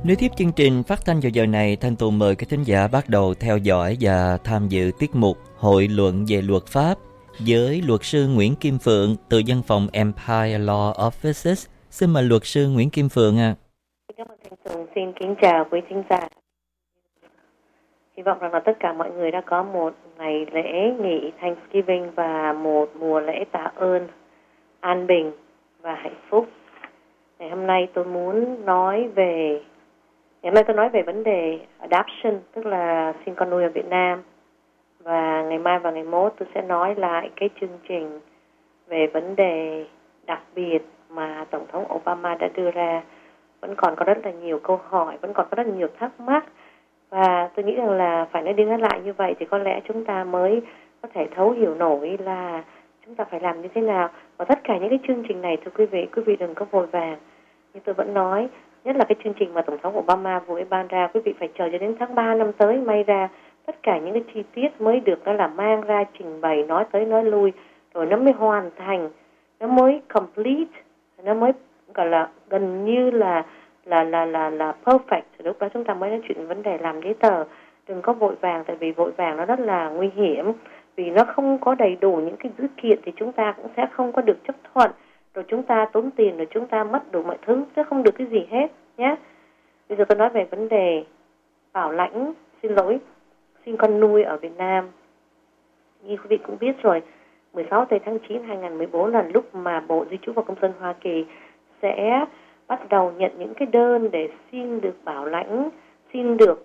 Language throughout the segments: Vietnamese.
Nối tiếp chương trình phát thanh vào giờ này, Thanh Tùng mời các thính giả bắt đầu theo dõi và tham dự tiết mục Hội luận về luật pháp với luật sư Nguyễn Kim Phượng từ văn phòng Empire Law Offices. Xin mời luật sư Nguyễn Kim Phượng ạ. Cảm ơn Thanh Tùng, xin kính chào quý thính giả. Hy vọng rằng là tất cả mọi người đã có một ngày lễ nghỉ Thanksgiving và một mùa lễ tạ ơn an bình và hạnh phúc. Ngày hôm nay tôi nói về vấn đề adoption, tức là sinh con nuôi ở Việt Nam. Và ngày mai và ngày mốt tôi sẽ nói lại cái chương trình về vấn đề đặc biệt mà Tổng thống Obama đã đưa ra. Vẫn còn có rất là nhiều câu hỏi, vẫn còn có rất là nhiều thắc mắc. Và tôi nghĩ rằng là phải nói đi nói lại như vậy thì có lẽ chúng ta mới có thể thấu hiểu nổi là chúng ta phải làm như thế nào. Và tất cả những cái chương trình này, thưa quý vị đừng có vội vàng. Như tôi vẫn nói, nhất là cái chương trình mà Tổng thống Obama vừa ban ra, quý vị phải chờ cho đến tháng 3 năm tới may ra tất cả những cái chi tiết mới được đó là mang ra trình bày, nói tới nói lui, rồi nó mới hoàn thành, nó mới complete, nó mới gọi là gần như là perfect. Lúc đó chúng ta mới nói chuyện vấn đề làm giấy tờ. Đừng có vội vàng, tại vì vội vàng nó rất là nguy hiểm, vì nó không có đầy đủ những cái dữ kiện thì chúng ta cũng sẽ không có được chấp thuận, rồi chúng ta tốn tiền, rồi chúng ta mất đủ mọi thứ, chứ không được cái gì hết nhé. Bây giờ tôi nói về vấn đề bảo lãnh, sinh con nuôi ở Việt Nam. Như quý vị cũng biết rồi, 16 tháng 9 2014 là lúc mà Bộ Di trú và Công dân Hoa Kỳ sẽ bắt đầu nhận những cái đơn để xin được bảo lãnh, xin được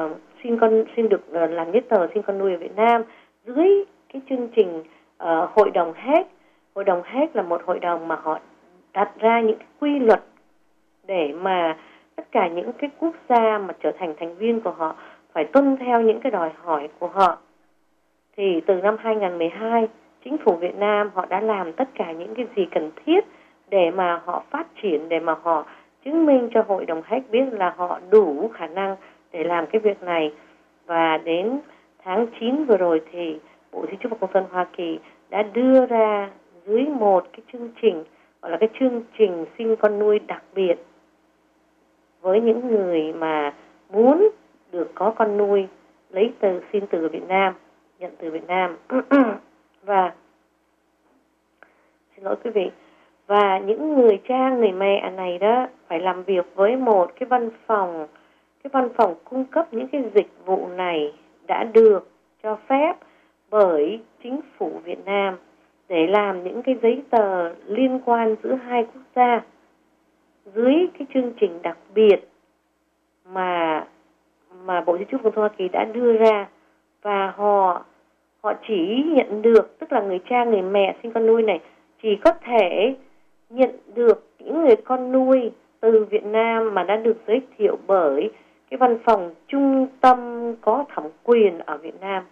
làm giấy tờ sinh con nuôi ở Việt Nam dưới cái chương trình Hội đồng Hague. Hội đồng Hague là một hội đồng mà họ đặt ra những cái quy luật để mà tất cả những cái quốc gia mà trở thành thành viên của họ phải tuân theo những cái đòi hỏi của họ. Thì từ năm 2012, chính phủ Việt Nam họ đã làm tất cả những cái gì cần thiết để mà họ phát triển, để mà họ chứng minh cho Hội đồng Hague biết là họ đủ khả năng để làm cái việc này. Và đến tháng 9 vừa rồi thì Bộ Di trú và Công dân Hoa Kỳ đã đưa ra dưới một cái chương trình gọi là cái chương trình sinh con nuôi đặc biệt với những người mà muốn được có con nuôi xin từ Việt Nam, nhận từ Việt Nam. Và xin lỗi quý vị, và những người cha người mẹ này đó phải làm việc với một cái văn phòng cung cấp những cái dịch vụ này đã được cho phép bởi chính phủ Việt Nam để làm những cái giấy tờ liên quan giữa hai quốc gia dưới cái chương trình đặc biệt mà Bộ Di trú và Công dân Hoa Kỳ đã đưa ra. Và họ chỉ nhận được, tức là người cha người mẹ sinh con nuôi này chỉ có thể nhận được những người con nuôi từ Việt Nam mà đã được giới thiệu bởi cái văn phòng trung tâm có thẩm quyền ở Việt Nam.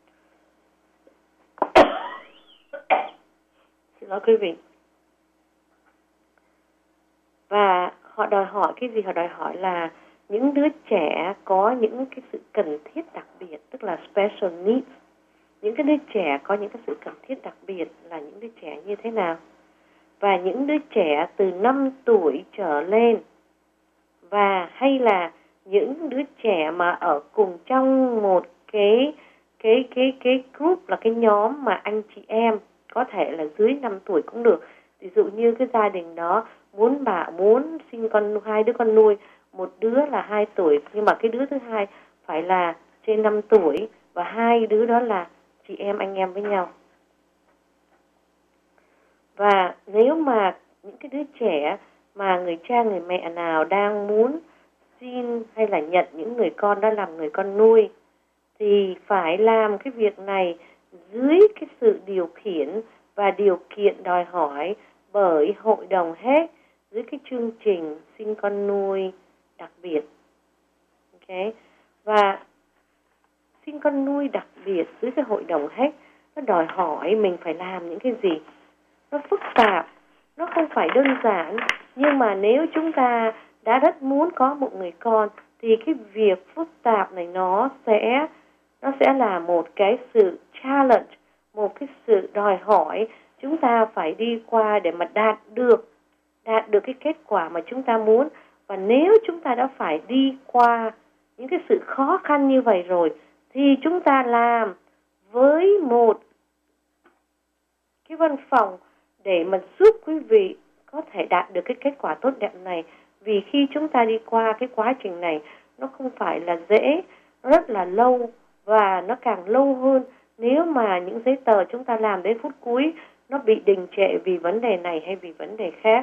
Xin lỗi quý vị. Và họ đòi hỏi cái gì? Họ đòi hỏi là những đứa trẻ có những cái sự cần thiết đặc biệt, tức là special needs. Những cái đứa trẻ có những cái sự cần thiết đặc biệt là những đứa trẻ như thế nào? Và những đứa trẻ từ 5 tuổi trở lên, và hay là những đứa trẻ mà ở cùng trong một cái group, là cái nhóm mà anh chị em, có thể là dưới 5 tuổi cũng được. Ví dụ như cái gia đình đó muốn sinh hai đứa con nuôi, một đứa là 2 tuổi nhưng mà cái đứa thứ hai phải là trên 5 tuổi, và hai đứa đó là chị em anh em với nhau. Và nếu mà những cái đứa trẻ mà người cha người mẹ nào đang muốn xin hay là nhận những người con đó làm người con nuôi thì phải làm cái việc này dưới cái sự điều khiển và điều kiện đòi hỏi bởi Hội đồng Hague dưới cái chương trình sinh con nuôi đặc biệt. Okay. Và sinh con nuôi đặc biệt dưới cái Hội đồng Hague nó đòi hỏi mình phải làm những cái gì? Nó phức tạp, nó không phải đơn giản, nhưng mà nếu chúng ta đã rất muốn có một người con thì cái việc phức tạp này nó sẽ là một cái sự challenge, một cái sự đòi hỏi chúng ta phải đi qua để mà đạt được cái kết quả mà chúng ta muốn. Và nếu chúng ta đã phải đi qua những cái sự khó khăn như vậy rồi, thì chúng ta làm với một cái văn phòng để mà giúp quý vị có thể đạt được cái kết quả tốt đẹp này. Vì khi chúng ta đi qua cái quá trình này, nó không phải là dễ, nó rất là lâu, và nó càng lâu hơn nếu mà những giấy tờ chúng ta làm đến phút cuối nó bị đình trệ vì vấn đề này hay vì vấn đề khác.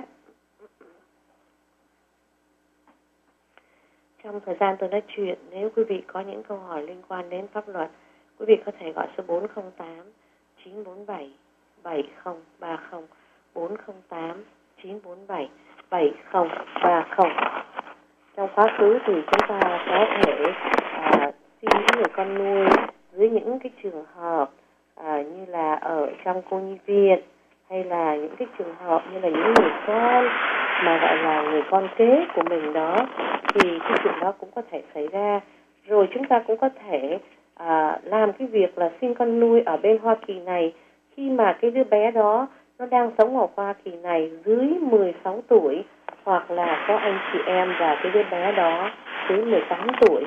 Trong thời gian tôi nói chuyện, nếu quý vị có những câu hỏi liên quan đến pháp luật, quý vị có thể gọi số 408 947 7030, 408 947 7030. Trong quá khứ thì chúng ta có thể xin những người con nuôi dưới những cái trường hợp như là ở trong cô nhi viện, hay là những cái trường hợp như là những người con mà gọi là người con kế của mình đó, thì cái chuyện đó cũng có thể xảy ra. Rồi chúng ta cũng có thể làm cái việc là xin con nuôi ở bên Hoa Kỳ này khi mà cái đứa bé đó nó đang sống ở Hoa Kỳ này dưới 16 tuổi, hoặc là có anh chị em và cái đứa bé đó dưới 18 tuổi.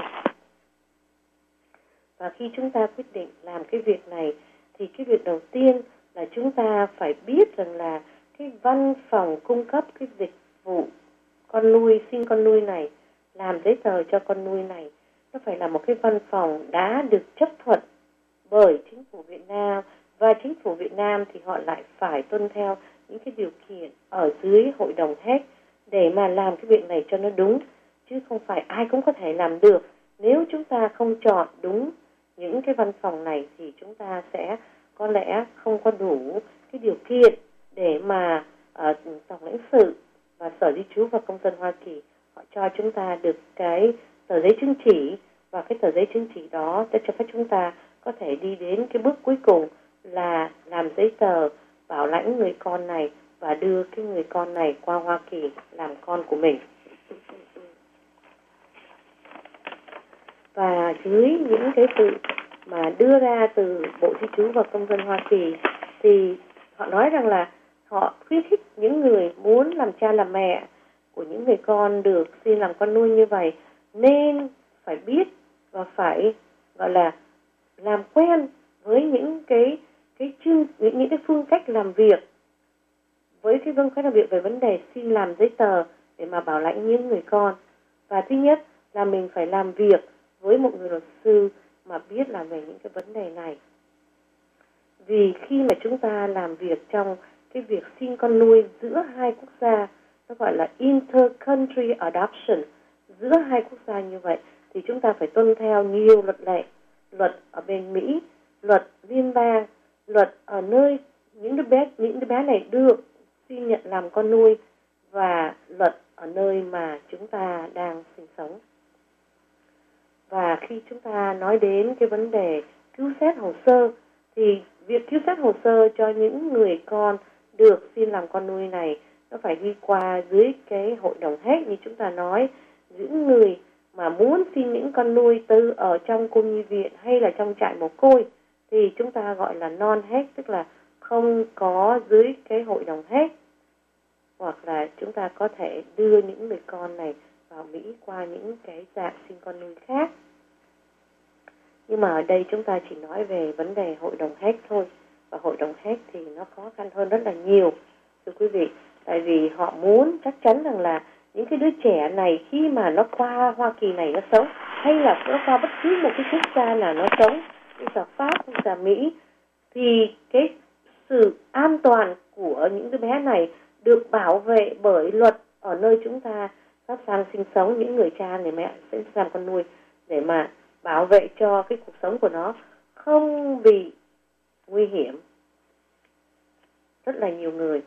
Và khi chúng ta quyết định làm cái việc này, thì cái việc đầu tiên là chúng ta phải biết rằng là cái văn phòng cung cấp cái dịch vụ con nuôi, xin con nuôi này, làm giấy tờ cho con nuôi này, nó phải là một cái văn phòng đã được chấp thuận bởi chính phủ Việt Nam. Và chính phủ Việt Nam thì họ lại phải tuân theo những cái điều kiện ở dưới hội đồng HEC để mà làm cái việc này cho nó đúng. Chứ không phải ai cũng có thể làm được. Nếu chúng ta không chọn đúng những cái văn phòng này thì chúng ta sẽ có lẽ không có đủ cái điều kiện để mà Tổng lãnh sự và Sở Di trú và Công dân Hoa Kỳ họ cho chúng ta được cái tờ giấy chứng chỉ, và cái tờ giấy chứng chỉ đó sẽ cho phép chúng ta có thể đi đến cái bước cuối cùng là làm giấy tờ bảo lãnh người con này và đưa cái người con này qua Hoa Kỳ làm con của mình. Và dưới những cái sự mà đưa ra từ Bộ Di trú và Công dân Hoa Kỳ thì họ nói rằng là họ khuyến khích những người muốn làm cha làm mẹ của những người con được xin làm con nuôi như vậy nên phải biết và phải gọi là làm quen với những cái phương cách làm việc, với cái phương cách làm việc về vấn đề xin làm giấy tờ để mà bảo lãnh những người con. Và thứ nhất là mình phải làm việc với một người luật sư mà biết làm về những cái vấn đề này. Vì khi mà chúng ta làm việc trong cái việc xin con nuôi giữa hai quốc gia, nó gọi là inter-country adoption, giữa hai quốc gia như vậy, thì chúng ta phải tuân theo nhiều luật lệ, luật ở bên Mỹ, luật liên bang, luật ở nơi những đứa bé này được xin nhận làm con nuôi, và luật ở nơi mà chúng ta đang sinh sống. Và khi chúng ta nói đến cái vấn đề cứu xét hồ sơ, thì việc cứu xét hồ sơ cho những người con được xin làm con nuôi này nó phải đi qua dưới cái hội đồng HEC như chúng ta nói. Những người mà muốn xin những con nuôi từ ở trong cô nhi viện hay là trong trại mồ côi thì chúng ta gọi là non-HEC, tức là không có dưới cái hội đồng HEC. Hoặc là chúng ta có thể đưa những người con này vào Mỹ qua những cái dạng xin con nuôi khác. Nhưng mà ở đây chúng ta chỉ nói về vấn đề hội đồng HEC thôi. Và hội đồng HEC thì nó khó khăn hơn rất là nhiều, thưa quý vị. Tại vì họ muốn chắc chắn rằng là những cái đứa trẻ này khi mà nó qua Hoa Kỳ này nó sống, hay là nó qua bất cứ một cái quốc gia nào nó sống, như là Pháp, như là Mỹ, thì cái sự an toàn của những đứa bé này được bảo vệ bởi luật ở nơi chúng ta sắp sang sinh sống. Những người cha, người mẹ sẽ làm con nuôi để mà bảo vệ cho cái cuộc sống của nó không bị nguy hiểm. Rất là nhiều người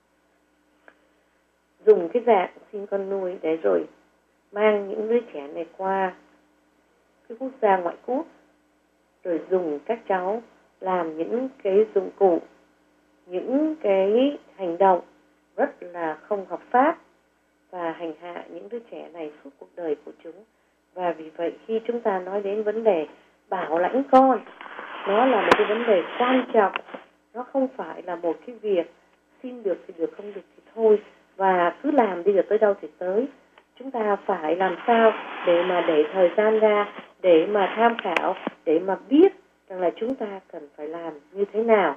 dùng cái dạng xin con nuôi để rồi mang những đứa trẻ này qua cái quốc gia ngoại quốc, rồi dùng các cháu làm những cái dụng cụ, những cái hành động rất là không hợp pháp và hành hạ những đứa trẻ này suốt cuộc đời của chúng. Và vì vậy khi chúng ta nói đến vấn đề bảo lãnh con, nó là một cái vấn đề quan trọng. Nó không phải là một cái việc xin được thì được, không được thì thôi, và cứ làm đi được tới đâu thì tới. chúng ta phải làm sao để mà để thời gian ra, để mà tham khảo, để mà biết rằng là chúng ta cần phải làm như thế nào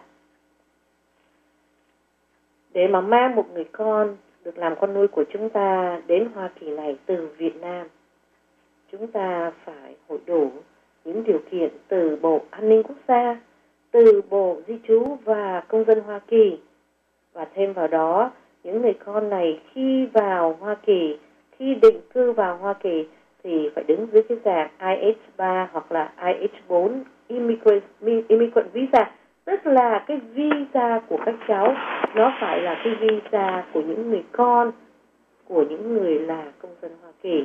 để mà mang một người con được làm con nuôi của chúng ta đến Hoa Kỳ này từ Việt Nam. Chúng ta phải hội đủ những điều kiện từ Bộ An ninh Quốc gia, từ Bộ Di trú và Công dân Hoa Kỳ. Và thêm vào đó, những người con này khi vào Hoa Kỳ, khi định cư vào Hoa Kỳ thì phải đứng dưới cái dạng IH3 hoặc là IH4 Immigrant Visa. Tức là cái visa của các cháu nó phải là cái visa của những người con của những người là công dân Hoa Kỳ.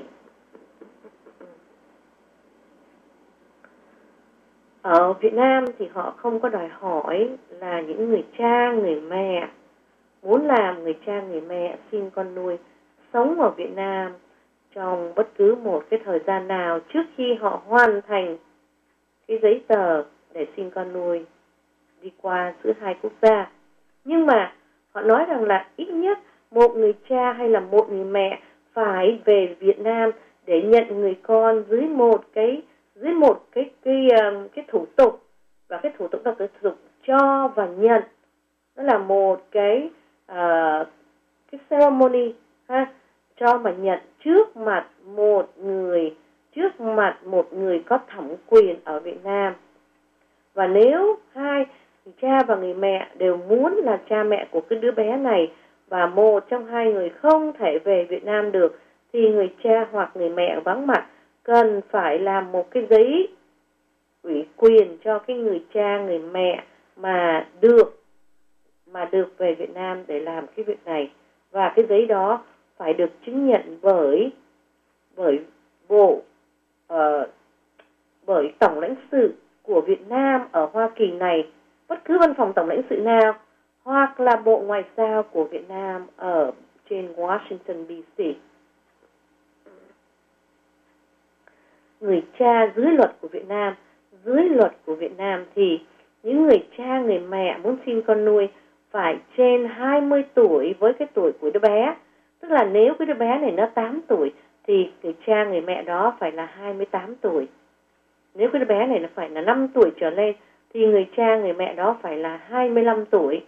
Ở Việt Nam thì họ không có đòi hỏi là những người cha, người mẹ muốn làm người cha, người mẹ xin con nuôi sống ở Việt Nam trong bất cứ một cái thời gian nào trước khi họ hoàn thành cái giấy tờ để xin con nuôi đi qua giữa hai quốc gia. Nhưng mà họ nói rằng là ít nhất một người cha hay là một người mẹ phải về Việt Nam để nhận người con dưới một cái thủ tục, và cái thủ tục đó là thủ tục cho và nhận. Đó là một cái ceremony ha, cho và nhận trước mặt một người có thẩm quyền ở Việt Nam. Và nếu hai người cha và người mẹ đều muốn là cha mẹ của cái đứa bé này và một trong hai người không thể về Việt Nam được thì người cha hoặc người mẹ vắng mặt cần phải làm một cái giấy ủy quyền cho cái người cha, người mẹ mà được về Việt Nam để làm cái việc này. Và cái giấy đó phải được chứng nhận bởi Tổng lãnh sự của Việt Nam ở Hoa Kỳ này, bất cứ văn phòng tổng lãnh sự nào, hoặc là Bộ Ngoại giao của Việt Nam ở trên Washington DC. Người cha dưới luật của Việt Nam thì những người cha, người mẹ muốn xin con nuôi phải trên 20 tuổi với cái tuổi của đứa bé. Tức là nếu cái đứa bé này nó 8 tuổi thì người cha, người mẹ đó phải là 28 tuổi. Nếu cái đứa bé này nó phải là 5 tuổi trở lên thì người cha, người mẹ đó phải là 25 tuổi.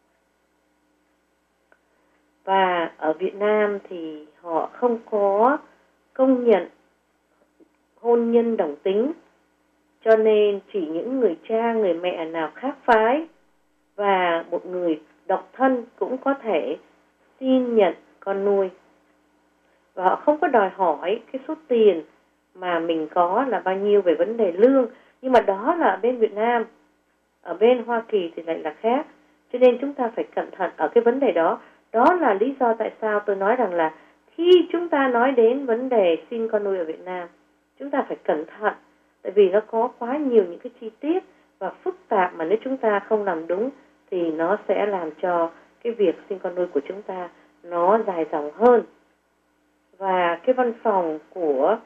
Và ở Việt Nam thì họ không có công nhận hôn nhân đồng tính, cho nên chỉ những người cha, người mẹ nào khác phái và một người độc thân cũng có thể xin nhận con nuôi. Và họ không có đòi hỏi cái số tiền mà mình có là bao nhiêu về vấn đề lương. Nhưng mà đó là ở bên Việt Nam. Ở bên Hoa Kỳ thì lại là khác. Cho nên chúng ta phải cẩn thận ở cái vấn đề đó. Đó là lý do tại sao tôi nói rằng là khi chúng ta nói đến vấn đề xin con nuôi ở Việt Nam, chúng ta phải cẩn thận. Tại vì nó có quá nhiều những cái chi tiết và phức tạp mà nếu chúng ta không làm đúng thì nó sẽ làm cho cái việc xin con nuôi của chúng ta nó dài dòng hơn. Và cái văn phòng của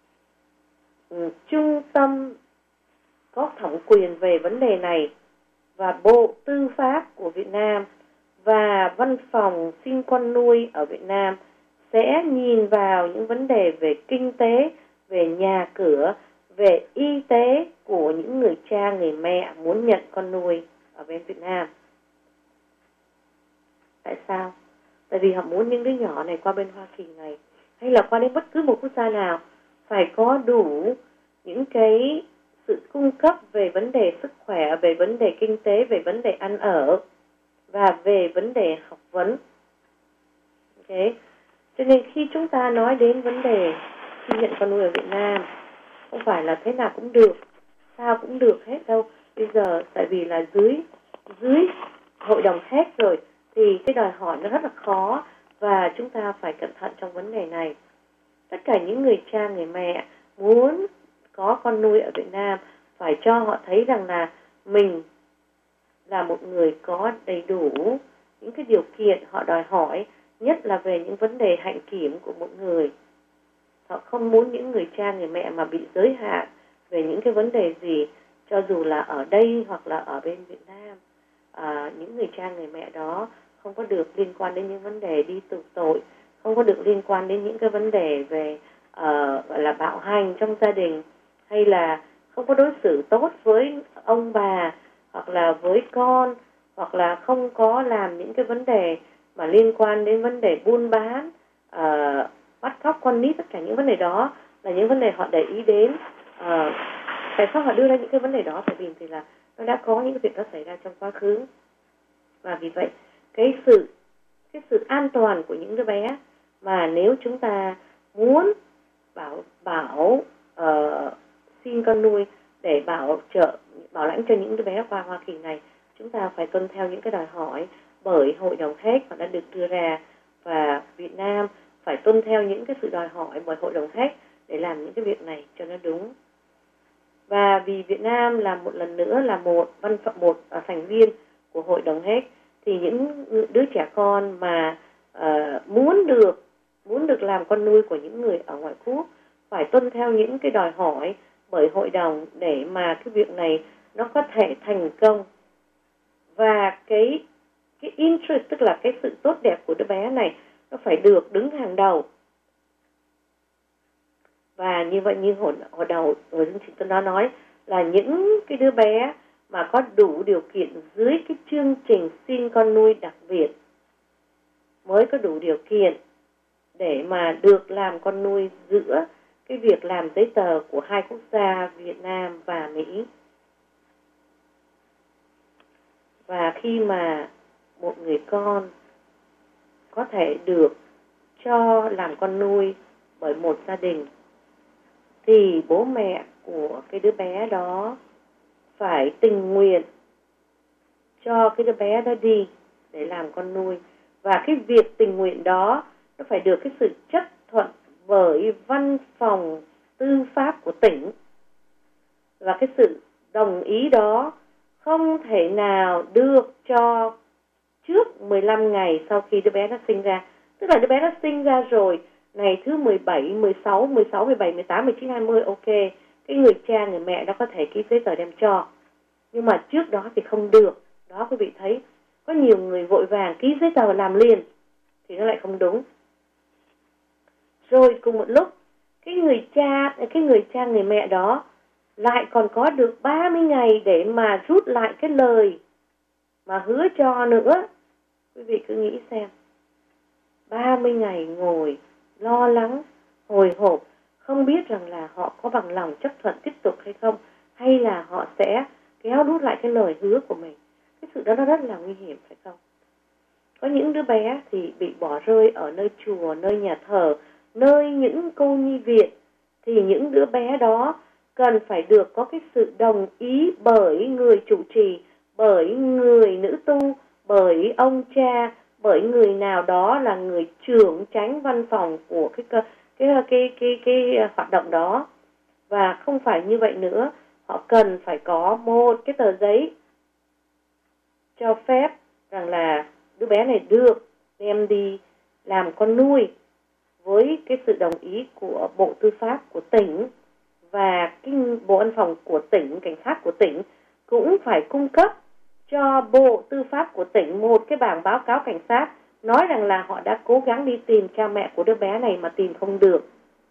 Trung tâm có thẩm quyền về vấn đề này và Bộ Tư pháp của Việt Nam và văn phòng xin con nuôi ở Việt Nam sẽ nhìn vào những vấn đề về kinh tế, về nhà cửa, về y tế của những người cha, người mẹ muốn nhận con nuôi ở bên Việt Nam. Tại sao? Tại vì họ muốn những đứa nhỏ này qua bên Hoa Kỳ này hay là qua đến bất cứ một quốc gia nào phải có đủ những cái sự cung cấp về vấn đề sức khỏe, về vấn đề kinh tế, về vấn đề ăn ở và về vấn đề học vấn. Okay. Cho nên khi chúng ta nói đến vấn đề xin nhận con nuôi ở Việt Nam, không phải là thế nào cũng được, sao cũng được hết đâu. Bây giờ tại vì là dưới hội đồng thép rồi thì cái đòi hỏi nó rất là khó và chúng ta phải cẩn thận trong vấn đề này. Tất cả những người cha, người mẹ muốn có con nuôi ở Việt Nam phải cho họ thấy rằng là mình là một người có đầy đủ những cái điều kiện họ đòi hỏi, nhất là về những vấn đề hạnh kiểm của một người. Họ không muốn những người cha, người mẹ mà bị giới hạn về những cái vấn đề gì, cho dù là ở đây hoặc là ở bên Việt Nam. Những người cha, người mẹ đó không có được liên quan đến những vấn đề đi tù tội, không có được liên quan đến những cái vấn đề về gọi là bạo hành trong gia đình, hay là không có đối xử tốt với ông bà hoặc là với con, hoặc là không có làm những cái vấn đề mà liên quan đến vấn đề buôn bán, bắt cóc con nít. Tất cả những vấn đề đó là những vấn đề họ để ý đến. Tại sao họ đưa ra những cái vấn đề đó? Tại vì là nó đã có những cái việc đó xảy ra trong quá khứ, và vì vậy cái sự an toàn của những đứa bé mà nếu chúng ta muốn xin con nuôi để bảo lãnh cho những đứa bé qua Hoa Kỳ này, chúng ta phải tuân theo những cái đòi hỏi bởi Hội đồng Hague mà đã được đưa ra, và Việt Nam phải tuân theo những cái sự đòi hỏi bởi Hội đồng Hague để làm những cái việc này cho nó đúng. Và vì Việt Nam là một lần nữa là một thành viên của Hội đồng Hague, thì những đứa trẻ con mà muốn được làm con nuôi của những người ở ngoại quốc phải tuân theo những cái đòi hỏi bởi hội đồng để mà cái việc này nó có thể thành công. Và cái interest, tức là cái sự tốt đẹp của đứa bé này, nó phải được đứng hàng đầu. Và như vậy, như hồi đầu ở chương trình tôi đã nói, là những cái đứa bé mà có đủ điều kiện dưới cái chương trình xin con nuôi đặc biệt mới có đủ điều kiện để mà được làm con nuôi giữa cái việc làm giấy tờ của hai quốc gia Việt Nam và Mỹ. Và khi mà một người con có thể được cho làm con nuôi bởi một gia đình, thì bố mẹ của cái đứa bé đó phải tình nguyện cho cái đứa bé đó đi để làm con nuôi. Và cái việc tình nguyện đó nó phải được cái sự chấp thuận bởi văn phòng tư pháp của tỉnh. Và cái sự đồng ý đó không thể nào được cho trước 15 ngày sau khi đứa bé nó sinh ra. Tức là đứa bé nó sinh ra rồi, ngày thứ 17, 16, 17, 18, 19, 20, ok, cái người cha, người mẹ đó có thể ký giấy tờ đem cho. Nhưng mà trước đó thì không được. Đó, quý vị thấy, có nhiều người vội vàng ký giấy tờ làm liền, thì nó lại không đúng. Rồi cùng một lúc, cái người cha, người mẹ đó lại còn có được 30 ngày để mà rút lại cái lời mà hứa cho nữa. Quý vị cứ nghĩ xem, 30 ngày ngồi lo lắng, hồi hộp, không biết rằng là họ có bằng lòng chấp thuận tiếp tục hay không, hay là họ sẽ kéo rút lại cái lời hứa của mình. Cái sự đó nó rất là nguy hiểm, phải không? Có những đứa bé thì bị bỏ rơi ở nơi chùa, nơi nhà thờ, nơi những cô nhi viện, thì những đứa bé đó cần phải được có cái sự đồng ý bởi người chủ trì, bởi người nữ tu, bởi ông cha, bởi người nào đó là người trưởng chánh văn phòng của cái hoạt động đó. Và không phải như vậy nữa, họ cần phải có một cái tờ giấy cho phép rằng là đứa bé này được đem đi làm con nuôi với cái sự đồng ý của Bộ Tư pháp của tỉnh, và cái Bộ Văn phòng của tỉnh, cảnh sát của tỉnh cũng phải cung cấp cho Bộ Tư pháp của tỉnh một cái bảng báo cáo cảnh sát nói rằng là họ đã cố gắng đi tìm cha mẹ của đứa bé này mà tìm không được.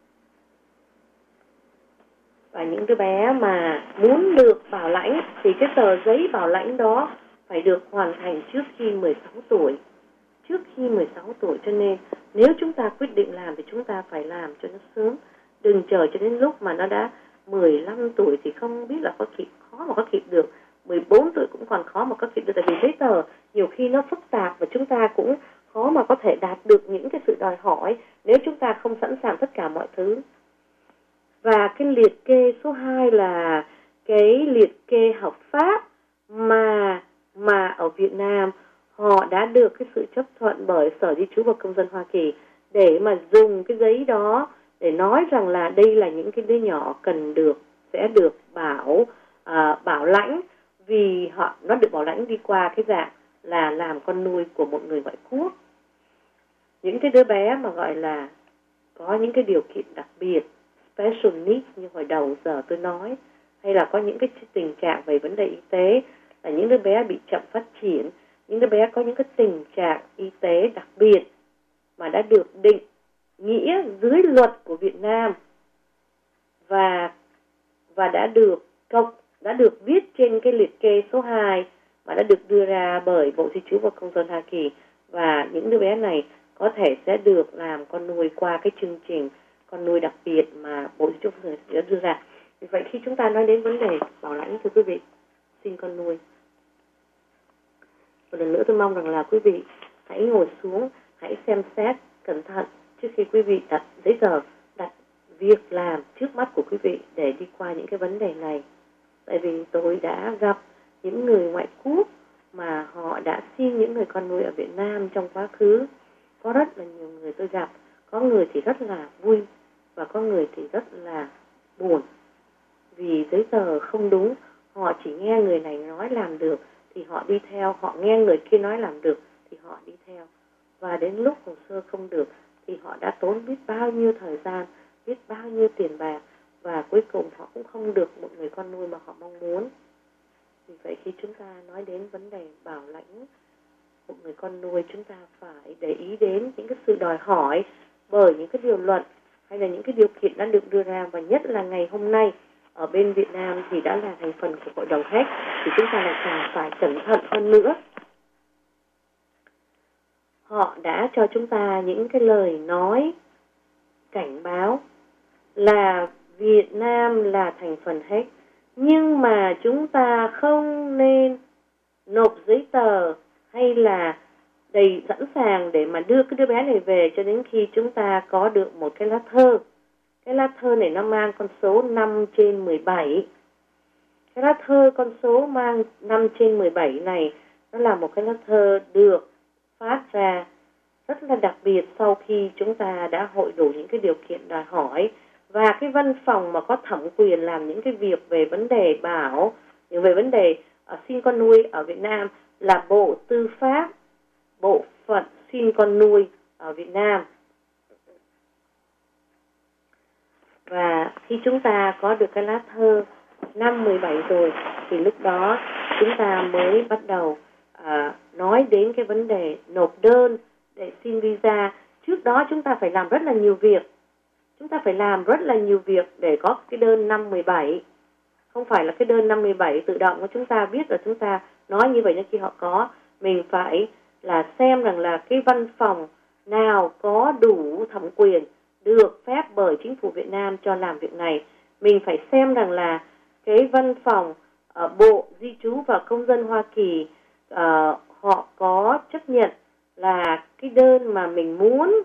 Và những đứa bé mà muốn được bảo lãnh thì cái tờ giấy bảo lãnh đó phải được hoàn thành trước khi 16 tuổi. Trước khi 16 tuổi, cho nên nếu chúng ta quyết định làm thì chúng ta phải làm cho nó sớm. Đừng chờ cho đến lúc mà nó đã 15 tuổi thì không biết là khó mà có kịp được. 14 tuổi cũng còn khó mà có kịp được, tại vì giấy tờ nhiều khi nó phức tạp và chúng ta cũng khó mà có thể đạt được những cái sự đòi hỏi nếu chúng ta không sẵn sàng tất cả mọi thứ. Và cái liệt kê số 2 là cái liệt kê hợp pháp mà ở Việt Nam họ đã được cái sự chấp thuận bởi Sở Di trú và Công dân Hoa Kỳ để mà dùng cái giấy đó để nói rằng là đây là những cái đứa nhỏ sẽ được bảo lãnh, vì nó được bảo lãnh đi qua cái dạng là làm con nuôi của một người ngoại quốc. Những cái đứa bé mà gọi là có những cái điều kiện đặc biệt, special needs như hồi đầu giờ tôi nói, hay là có những cái tình trạng về vấn đề y tế, là những đứa bé bị chậm phát triển, những đứa bé có những cái tình trạng y tế đặc biệt mà đã được định nghĩa dưới luật của Việt Nam và đã được viết trên cái liệt kê số 2 mà đã được đưa ra bởi Bộ Di trú và Công dân Hoa Kỳ, và những đứa bé này có thể sẽ được làm con nuôi qua cái chương trình con nuôi đặc biệt mà Bộ Di trú đã đưa ra. Vì vậy khi chúng ta nói đến vấn đề bảo lãnh, thưa quý vị, xin con nuôi, một lần nữa tôi mong rằng là quý vị hãy ngồi xuống, hãy xem xét cẩn thận trước khi quý vị đặt giấy tờ, đặt việc làm trước mắt của quý vị để đi qua những cái vấn đề này. Tại vì tôi đã gặp những người ngoại quốc mà họ đã xin những người con nuôi ở Việt Nam trong quá khứ. Có rất là nhiều người tôi gặp, có người thì rất là vui và có người thì rất là buồn vì giấy tờ không đúng. Họ chỉ nghe người này nói làm được thì họ đi theo, họ nghe người kia nói làm được thì họ đi theo, và đến lúc hồ sơ không được thì họ đã tốn biết bao nhiêu thời gian, biết bao nhiêu tiền bạc, và cuối cùng họ cũng không được một người con nuôi mà họ mong muốn. Vì vậy khi chúng ta nói đến vấn đề bảo lãnh một người con nuôi, chúng ta phải để ý đến những cái sự đòi hỏi bởi những cái điều luật hay là những cái điều kiện đã được đưa ra, và nhất là ngày hôm nay ở bên Việt Nam thì đã là thành phần của hội đồng HEC, thì chúng ta lại càng phải cẩn thận hơn nữa. Họ đã cho chúng ta những cái lời nói cảnh báo là Việt Nam là thành phần HEC, nhưng mà chúng ta không nên nộp giấy tờ hay là đầy sẵn sàng để mà đưa cái đứa bé này về cho đến khi chúng ta có được một cái lá thơ. Cái lá thơ này nó mang con số 5/17. Cái lá thơ con số mang 5/17 này nó là một cái lá thơ được phát ra rất là đặc biệt sau khi chúng ta đã hội đủ những cái điều kiện đòi hỏi, và cái văn phòng mà có thẩm quyền làm những cái việc về vấn đề về vấn đề xin con nuôi ở Việt Nam là Bộ Tư pháp, bộ phận xin con nuôi ở Việt Nam. Và khi chúng ta có được cái lá thơ 5/17 rồi thì lúc đó chúng ta mới bắt đầu nói đến cái vấn đề nộp đơn để xin visa. Trước đó chúng ta phải làm rất là nhiều việc. Chúng ta phải làm rất là nhiều việc để có cái đơn 5/17. Không phải là cái đơn 5/17 tự động của chúng ta biết là chúng ta nói như vậy, nhưng khi họ có, mình phải là xem rằng là cái văn phòng nào có đủ thẩm quyền được phép bởi chính phủ Việt Nam cho làm việc này. Mình phải xem rằng là cái văn phòng Bộ Di trú và Công dân Hoa Kỳ họ có chấp nhận là cái đơn mà mình muốn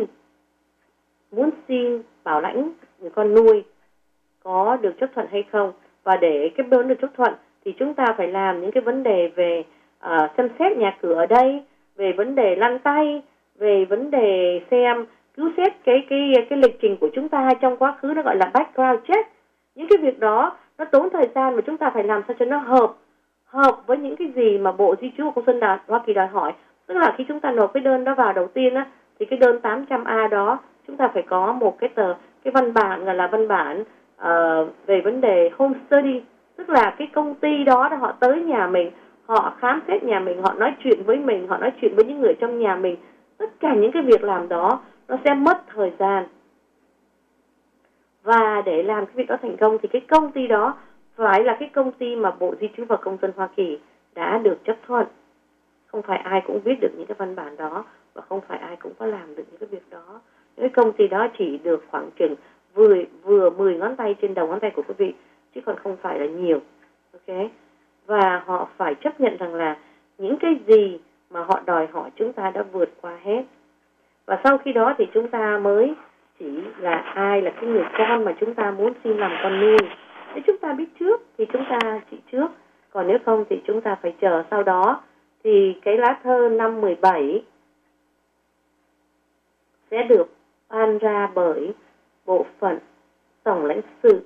xin bảo lãnh người con nuôi có được chấp thuận hay không. Và để cái đơn được chấp thuận thì chúng ta phải làm những cái vấn đề về xem xét nhà cửa ở đây, về vấn đề lăn tay, về vấn đề cứu xét cái lịch trình của chúng ta trong quá khứ, nó gọi là background check. Những cái việc đó nó tốn thời gian mà chúng ta phải làm sao cho nó hợp với những cái gì mà Bộ Di trú và Công dân Hoa Kỳ đòi hỏi. Tức là khi chúng ta nộp cái đơn đó vào đầu tiên á, thì cái đơn 800A đó chúng ta phải có một cái văn bản gọi là văn bản về vấn đề home study, tức là cái công ty đó họ tới nhà mình, họ khám xét nhà mình, họ nói chuyện với mình, họ nói chuyện với những người trong nhà mình. Tất cả những cái việc làm đó nó sẽ mất thời gian. Và để làm cái việc đó thành công thì cái công ty đó phải là cái công ty mà Bộ Di trú và Công dân Hoa Kỳ đã được chấp thuận. Không phải ai cũng viết được những cái văn bản đó, và không phải ai cũng có làm được những cái việc đó. Những cái công ty đó chỉ được khoảng chừng vừa 10 ngón tay trên đầu ngón tay của quý vị, chứ còn không phải là nhiều. Ok? Và họ phải chấp nhận rằng là những cái gì mà họ đòi hỏi chúng ta đã vượt qua hết. Và sau khi đó thì chúng ta mới chỉ là ai là cái người con mà chúng ta muốn xin làm con nuôi. Nếu chúng ta biết trước thì chúng ta chỉ trước, còn nếu không thì chúng ta phải chờ sau đó. Thì cái lá thơ 5/17 sẽ được ban ra bởi bộ phận tổng lãnh sự,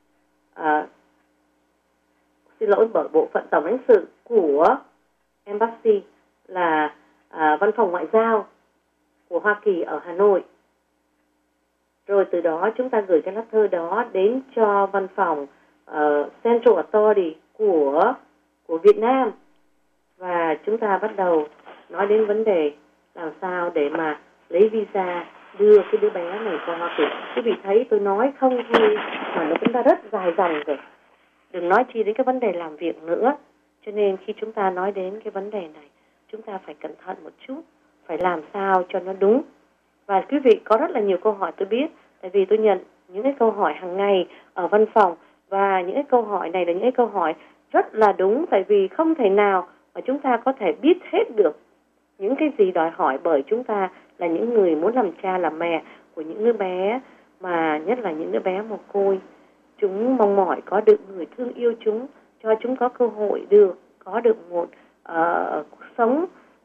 bởi bộ phận tổng lãnh sự của Embassy, là văn phòng ngoại giao của Hoa Kỳ ở Hà Nội. Rồi từ đó chúng ta gửi cái lá thơ đó đến cho văn phòng Central Authority của Việt Nam, và chúng ta bắt đầu nói đến vấn đề làm sao để mà lấy visa đưa cái đứa bé này qua Hoa Kỳ. Quý vị thấy tôi nói không thôi mà nó cũng đã rất dài dòng rồi. Đừng nói chi đến cái vấn đề làm việc nữa. Cho nên khi chúng ta nói đến cái vấn đề này, chúng ta phải cẩn thận một chút, phải làm sao cho nó đúng. Và quý vị có rất là nhiều câu hỏi tôi biết, tại vì tôi nhận những cái câu hỏi hàng ngày ở văn phòng, và những cái câu hỏi này là những cái câu hỏi rất là đúng, tại vì không thể nào mà chúng ta có thể biết hết được những cái gì đòi hỏi, bởi chúng ta là những người muốn làm cha làm mẹ của những đứa bé, mà nhất là những đứa bé mồ côi. Chúng mong mỏi có được người thương yêu chúng, cho chúng có cơ hội có được một cuộc sống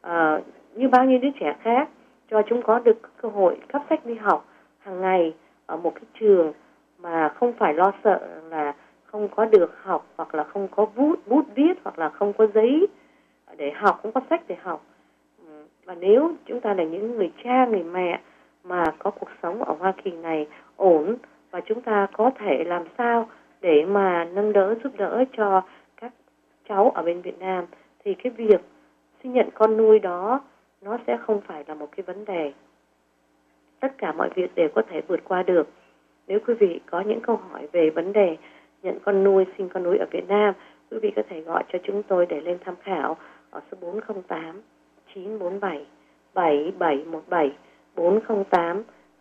như bao nhiêu đứa trẻ khác, cho chúng có được cơ hội cấp sách đi học hàng ngày ở một cái trường mà không phải lo sợ là không có được học, hoặc là không có bút viết, hoặc là không có giấy để học, không có sách để học. Và nếu chúng ta là những người cha, người mẹ mà có cuộc sống ở Hoa Kỳ này ổn, và chúng ta có thể làm sao để mà nâng đỡ, giúp đỡ cho các cháu ở bên Việt Nam, thì cái việc xin nhận con nuôi đó nó sẽ không phải là một cái vấn đề. Tất cả mọi việc đều có thể vượt qua được. Nếu quý vị có những câu hỏi về vấn đề nhận con nuôi, xin con nuôi ở Việt Nam, quý vị có thể gọi cho chúng tôi để lên tham khảo ở số 408 947 7717, 408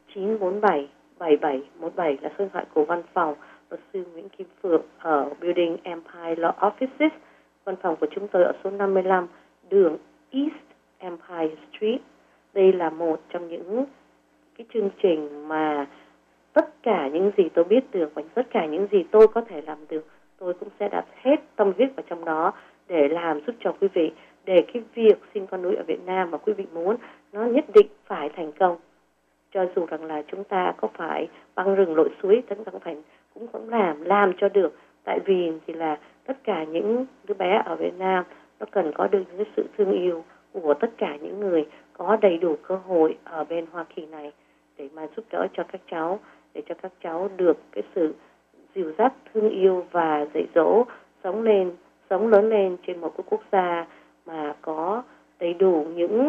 947 7717 là số điện thoại của văn phòng luật sư Nguyễn Kim Phượng ở Building Empire Law Offices. Văn phòng của chúng tôi ở số 55 đường East Empire Street. Đây là một trong những cái chương trình mà tất cả những gì tôi biết được và tất cả những gì tôi có thể làm được, tôi cũng sẽ đặt hết tâm huyết vào trong đó để làm giúp cho quý vị, để cái việc xin con nuôi ở Việt Nam mà quý vị muốn nó nhất định phải thành công. Cho dù rằng là chúng ta có phải băng rừng lội suối, chúng ta cũng làm cho được. Tại vì thì là tất cả những đứa bé ở Việt Nam nó cần có được những sự thương yêu của tất cả những người có đầy đủ cơ hội ở bên Hoa Kỳ này, để mà giúp đỡ cho các cháu, để cho các cháu được cái sự dìu dắt, thương yêu và dạy dỗ, sống lớn lên trên một cái quốc gia mà có đầy đủ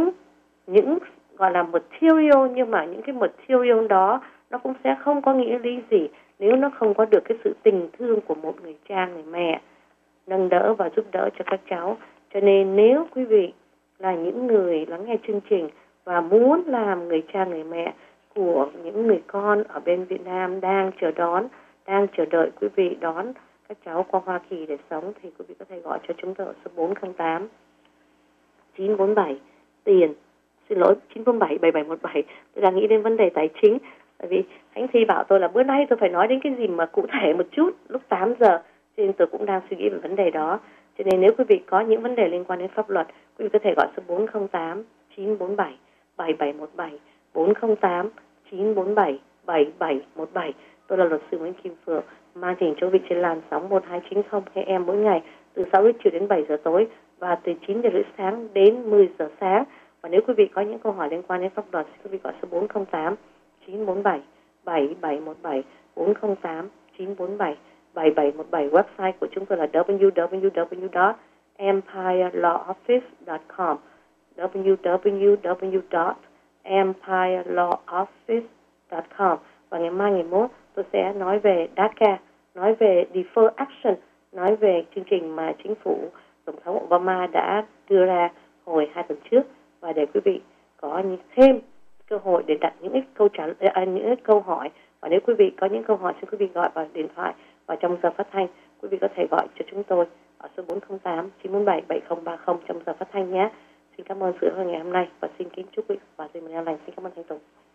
những gọi là material, nhưng mà những cái material đó nó cũng sẽ không có nghĩa lý gì nếu nó không có được cái sự tình thương của một người cha, người mẹ nâng đỡ và giúp đỡ cho các cháu. Cho nên nếu quý vị là những người lắng nghe chương trình và muốn làm người cha, người mẹ của những người con ở bên Việt Nam đang chờ đợi quý vị đón các cháu qua Hoa Kỳ để sống, thì quý vị có thể gọi cho chúng tôi ở số 408 947 947 7717. Tôi đang nghĩ đến vấn đề tài chính, tại vì Khánh Thi bảo tôi là bữa nay tôi phải nói đến cái gì mà cụ thể một chút lúc 8 giờ, cho nên tôi cũng đang suy nghĩ về vấn đề đó. Cho nên nếu quý vị có những vấn đề liên quan đến pháp luật, quý vị có thể gọi số 408 947 7717, 408 947 7717. Tôi là luật sư Nguyễn Kim Phượng, mang trình cho vị trên làn sóng 1290 AM mỗi ngày từ 6 giờ chiều đến 7 giờ tối và từ 9 giờ rưỡi sáng đến 10 giờ sáng. Và nếu quý vị có những câu hỏi liên quan đến pháp luật, quý vị gọi số 408 947 7717, 408 947 7717. Website của chúng tôi là www.empirelawoffice.com, www.empirelawoffice.com. Và ngày mai, ngày mốt, tôi sẽ nói về DACA, nói về Defer Action, nói về chương trình mà chính phủ Tổng thống Obama đã đưa ra hồi 2 tuần trước, và để quý vị có thêm cơ hội để đặt những câu hỏi. Và nếu quý vị có những câu hỏi, xin quý vị gọi vào điện thoại và trong giờ phát thanh, quý vị có thể gọi cho chúng tôi ở số 408 947 7030 trong giờ phát thanh nhé. Xin cảm ơn sự ngày hôm nay và xin kính chúc quý vị và xin mời lành. Xin cảm ơn Thanh Tùng.